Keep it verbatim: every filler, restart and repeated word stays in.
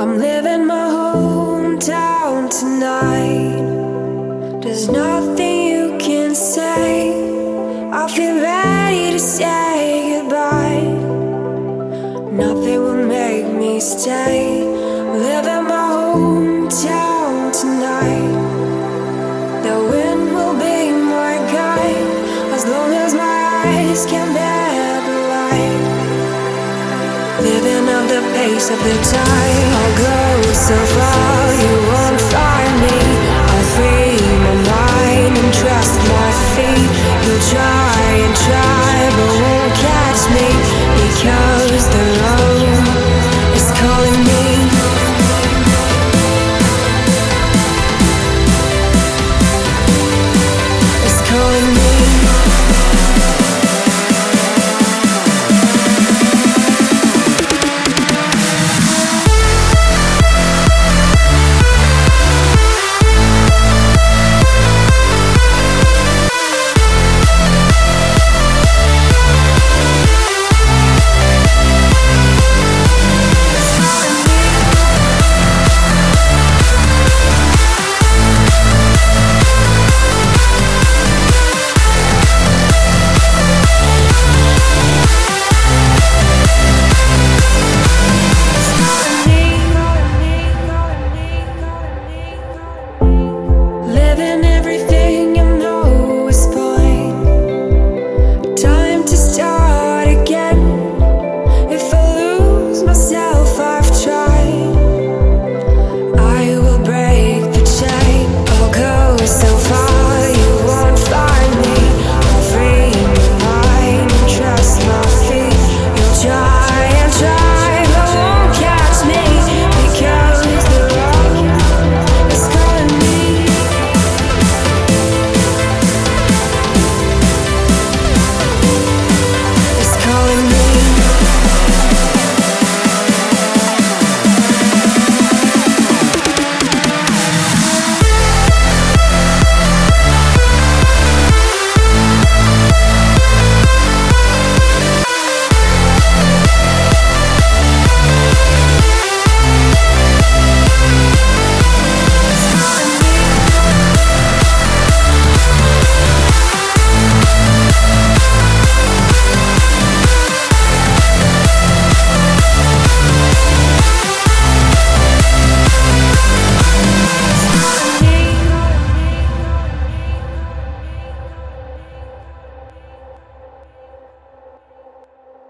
I'm living my hometown tonight. There's nothing you can say. I feel ready to say goodbye. Nothing will make me stay. Living my hometown tonight. The wind will be my guide as long as my eyes can bear the light. Living at the pace of the tide, I'll go so far. You